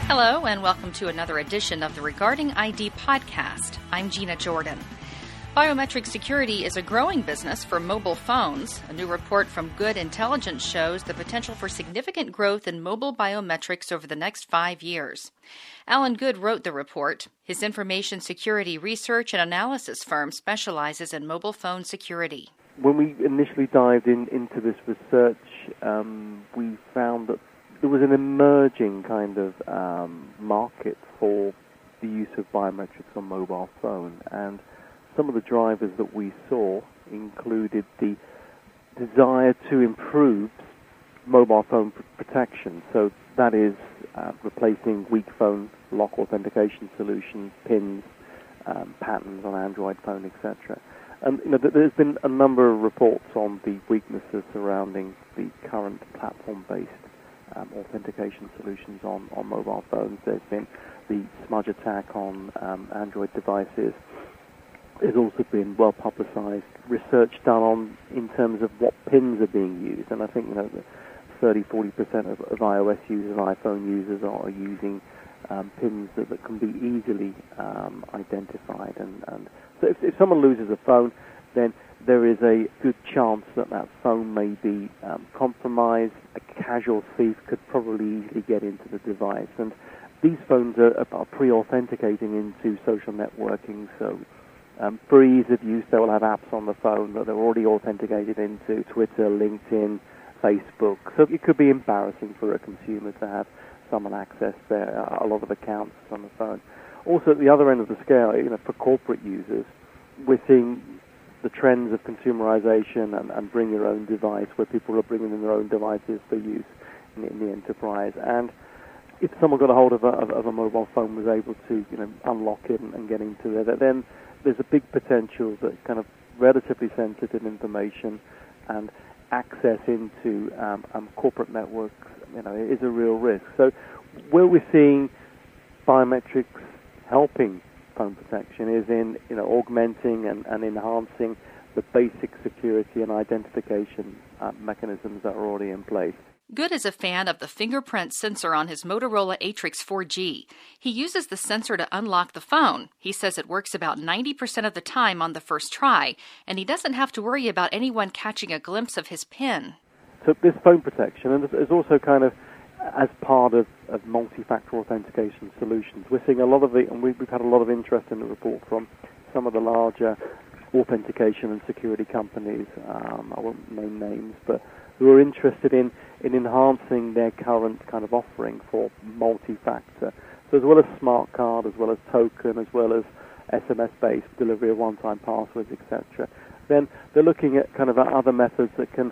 Hello, and welcome to another edition of the Regarding ID podcast. I'm Gina Jordan. Biometric security is a growing business for mobile phones. A new report from Good Intelligence shows the potential for significant growth in mobile biometrics over the next 5 years. Alan Good wrote the report. His information security research and analysis firm specializes in mobile phone security. When we initially dived into this research, we found that there was an emerging kind of market for the use of biometrics on mobile phone, and some of the drivers that we saw included the desire to improve mobile phone protection. So that is replacing weak phone lock authentication solutions, PINs, patterns on Android phone, etc. And there's been a number of reports on the weaknesses surrounding the current platform-based authentication solutions on mobile phones. There's been the smudge attack on Android devices. There's also been well-publicized research done on in terms of what pins are being used, and I think 30-40% of iOS users, iPhone users, are using pins that can be easily identified. And so if someone loses a phone, then there is a good chance that phone may be compromised. A casual thief could probably easily get into the device, and these phones are pre-authenticating into social networking, so for ease of use, they will have apps on the phone that they're already authenticated into: Twitter, LinkedIn, Facebook. So it could be embarrassing for a consumer to have someone access a lot of accounts on the phone. Also, at the other end of the scale, for corporate users, we're seeing the trends of consumerization and bring your own device, where people are bringing in their own devices for use in the enterprise. And if someone got a hold of a mobile phone, was able to unlock it and get into it, then there's a big potential that kind of relatively sensitive information and access into corporate networks, is a real risk. So where we're seeing biometrics helping phone protection is in augmenting and enhancing the basic security and identification mechanisms that are already in place. Good is a fan of the fingerprint sensor on his Motorola Atrix 4G. He uses the sensor to unlock the phone. He says it works about 90% of the time on the first try, and he doesn't have to worry about anyone catching a glimpse of his PIN. So this phone protection, and there's also kind of, as part of multi-factor authentication solutions, we're seeing a lot of and we've had a lot of interest in the report from some of the larger authentication and security companies, I won't name names, but who are interested in enhancing their current kind of offering for multi-factor. So as well as smart card, as well as token, as well as SMS-based delivery of one-time passwords, etc., then they're looking at kind of other methods that can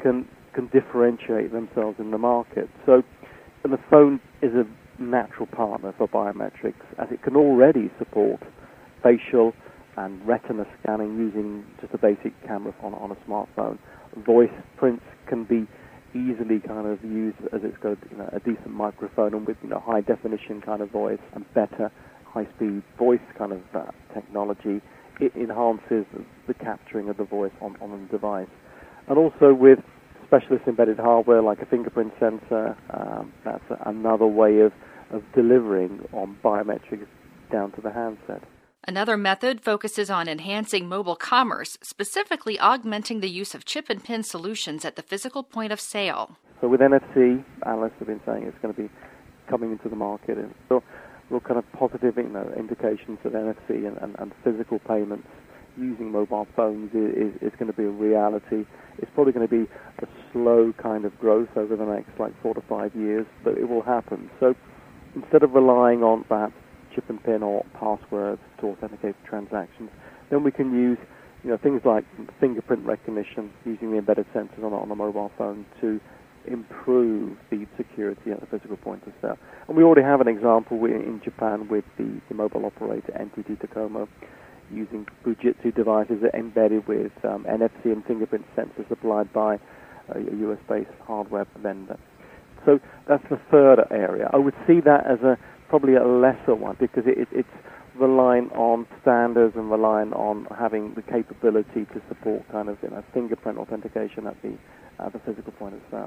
differentiate themselves in the market. So, and the phone is a natural partner for biometrics, as it can already support facial and retina scanning using just a basic camera on a smartphone. Voice prints can be easily kind of used as it's got a decent microphone, and with high definition kind of voice and better high speed voice kind of technology, it enhances the capturing of the voice on the device. And also with specialist embedded hardware like a fingerprint sensor, that's another way of delivering on biometrics down to the handset. Another method focuses on enhancing mobile commerce, specifically augmenting the use of chip and PIN solutions at the physical point of sale. So with NFC, analysts have been saying it's going to be coming into the market, and so real kind of positive indications that NFC and physical payments using mobile phones is going to be a reality. It's probably going to be a slow kind of growth over the next 4 to 5 years, but it will happen. So instead of relying on perhaps chip and PIN or passwords to authenticate transactions, then we can use things like fingerprint recognition using the embedded sensors on a mobile phone to improve the security at the physical point of sale. And we already have an example in Japan with the mobile operator NTT Docomo using Fujitsu devices that are embedded with NFC and fingerprint sensors supplied by a US-based hardware vendor. So that's the third area. I would see that as probably a lesser one, because it's relying on standards and relying on having the capability to support kind of fingerprint authentication at the physical point of sale.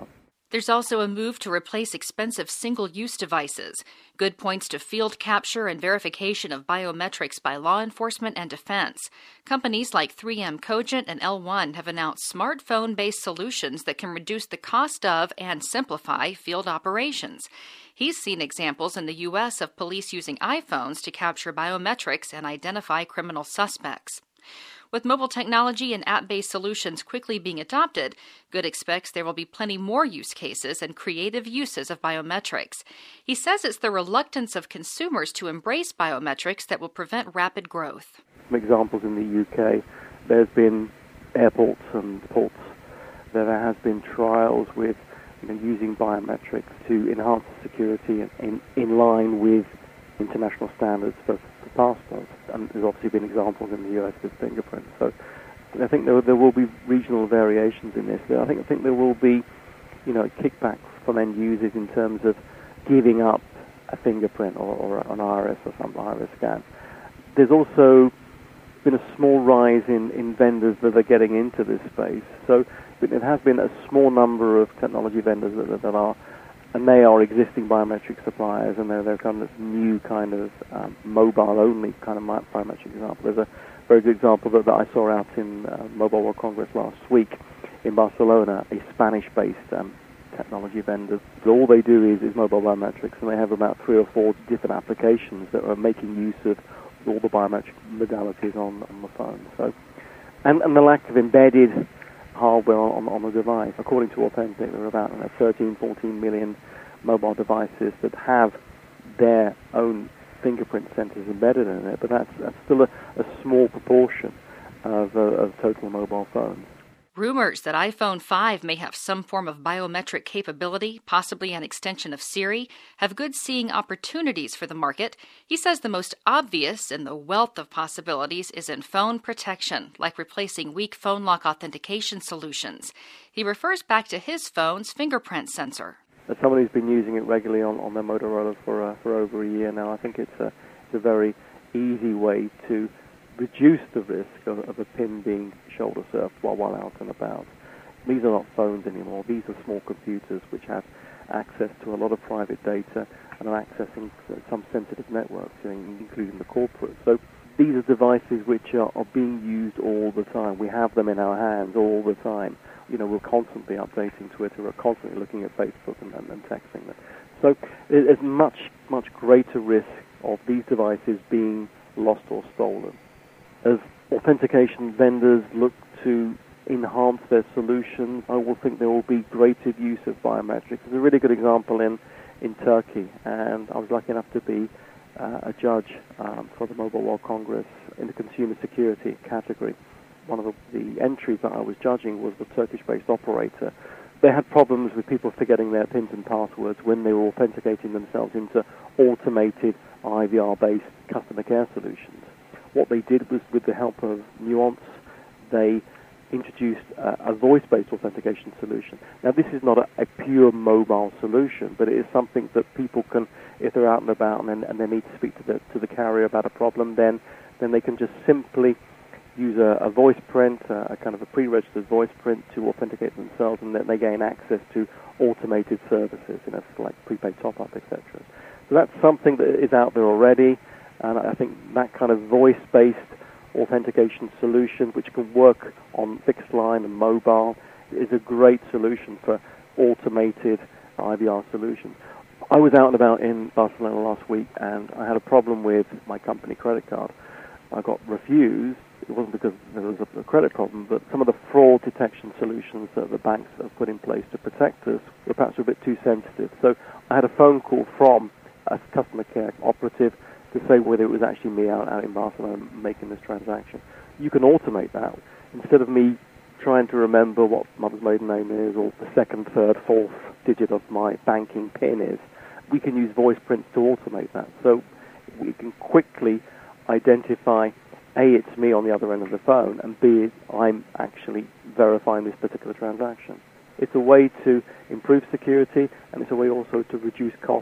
There's also a move to replace expensive single-use devices. Good points to field capture and verification of biometrics by law enforcement and defense. Companies like 3M Cogent and L1 have announced smartphone-based solutions that can reduce the cost of and simplify field operations. He's seen examples in the U.S. of police using iPhones to capture biometrics and identify criminal suspects. With mobile technology and app-based solutions quickly being adopted, Good expects there will be plenty more use cases and creative uses of biometrics. He says it's the reluctance of consumers to embrace biometrics that will prevent rapid growth. Some examples in the UK, there's been airports and ports where there has been trials with using biometrics to enhance the security in line with international standards for passports. And there's obviously been examples in the US with fingerprints. So I think there will be regional variations in this. I think there will be, kickback from end users in terms of giving up a fingerprint or an iris or some iris scan. There's also been a small rise in vendors that are getting into this space. So it has been a small number of technology vendors that are, and they are existing biometric suppliers, and they're kind of new kind of mobile-only kind of biometric example. There's a very good example that I saw out in Mobile World Congress last week in Barcelona, a Spanish-based technology vendor. So all they do is mobile biometrics, and they have about 3 or 4 different applications that are making use of all the biometric modalities on the phone. So, and the lack of embedded hardware on the device. According to Authentic, there are about 13, 14 million mobile devices that have their own fingerprint sensors embedded in it, but that's still a small proportion of total mobile phones. Rumors that iPhone 5 may have some form of biometric capability, possibly an extension of Siri, have Good seeing opportunities for the market. He says the most obvious in the wealth of possibilities is in phone protection, like replacing weak phone lock authentication solutions. He refers back to his phone's fingerprint sensor. As someone who's been using it regularly on their Motorola for over a year now, I think it's a very easy way to reduce the risk of a PIN being shoulder surfed while out and about. These are not phones anymore. These are small computers which have access to a lot of private data and are accessing some sensitive networks, including the corporate. So these are devices which are being used all the time. We have them in our hands all the time. We're constantly updating Twitter, we're constantly looking at Facebook and texting them. So there's much greater risk of these devices being lost or stolen. As authentication vendors look to enhance their solutions, I will think there will be greater use of biometrics. There's a really good example in Turkey, and I was lucky enough to be a judge for the Mobile World Congress in the consumer security category. One of the entries that I was judging was the Turkish-based operator. They had problems with people forgetting their PINs and passwords when they were authenticating themselves into automated IVR-based customer care solutions. What they did was, with the help of Nuance, they introduced a voice-based authentication solution. Now, this is not a pure mobile solution, but it is something that people can, if they're out and about and they need to speak to the carrier about a problem, then they can just simply use a voice print, a kind of a pre-registered voice print to authenticate themselves, and then they gain access to automated services, like prepaid top-up, etc. So that's something that is out there already. And I think that kind of voice-based authentication solution, which can work on fixed line and mobile, is a great solution for automated IVR solutions. I was out and about in Barcelona last week, and I had a problem with my company credit card. I got refused. It wasn't because there was a credit problem, but some of the fraud detection solutions that the banks have put in place to protect us were perhaps a bit too sensitive. So I had a phone call from a customer care operative to say whether it was actually me out in Barcelona making this transaction. You can automate that. Instead of me trying to remember what mother's maiden name is or the second, third, fourth digit of my banking PIN is, we can use voice prints to automate that. So we can quickly identify, A, it's me on the other end of the phone, and B, I'm actually verifying this particular transaction. It's a way to improve security, and it's a way also to reduce costs.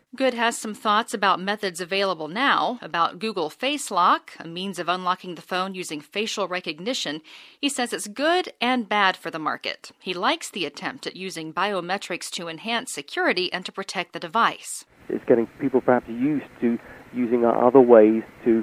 Good has some thoughts about methods available now, about Google Face Lock, a means of unlocking the phone using facial recognition. He says it's good and bad for the market. He likes the attempt at using biometrics to enhance security and to protect the device. It's getting people perhaps used to using other ways to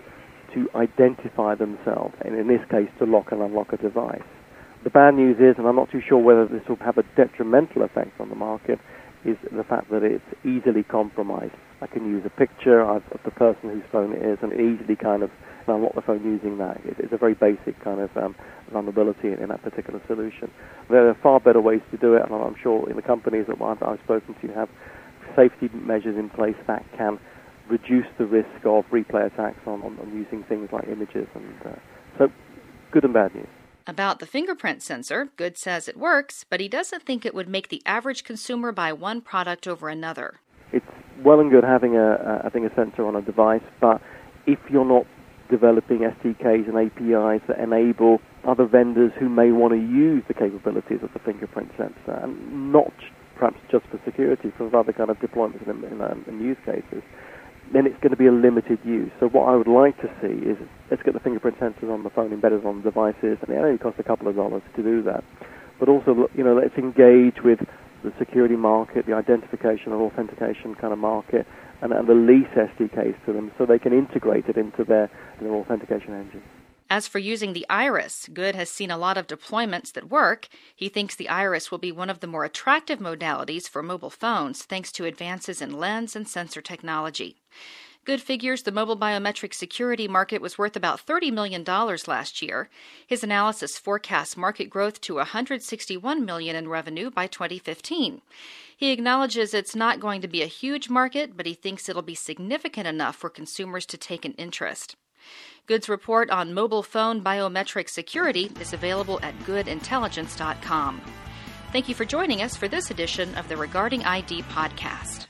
identify themselves, and in this case to lock and unlock a device. The bad news is, and I'm not too sure whether this will have a detrimental effect on the market, is the fact that it's easily compromised. I can use a picture of the person whose phone it is and easily kind of unlock the phone using that. It's a very basic kind of vulnerability in that particular solution. There are far better ways to do it, and I'm sure in the companies that I've spoken to have safety measures in place that can reduce the risk of replay attacks on using things like images. And so good and bad news. About the fingerprint sensor, Good says it works, but he doesn't think it would make the average consumer buy one product over another. It's well and good having a sensor on a device, but if you're not developing SDKs and APIs that enable other vendors who may want to use the capabilities of the fingerprint sensor, and not perhaps just for security, for other kind of deployments and use cases, then it's going to be a limited use. So what I would like to see is, let's get the fingerprint sensors on the phone embedded on the devices, and it only costs a couple of dollars to do that. But also, let's engage with the security market, the identification and authentication kind of market, and release SDKs to them so they can integrate it into their authentication engine. As for using the iris, Good has seen a lot of deployments that work. He thinks the iris will be one of the more attractive modalities for mobile phones thanks to advances in lens and sensor technology. Good figures the mobile biometric security market was worth about $30 million last year. His analysis forecasts market growth to $161 million in revenue by 2015. He acknowledges it's not going to be a huge market, but he thinks it'll be significant enough for consumers to take an interest. Good's report on mobile phone biometric security is available at goodintelligence.com. Thank you for joining us for this edition of the Regarding ID podcast.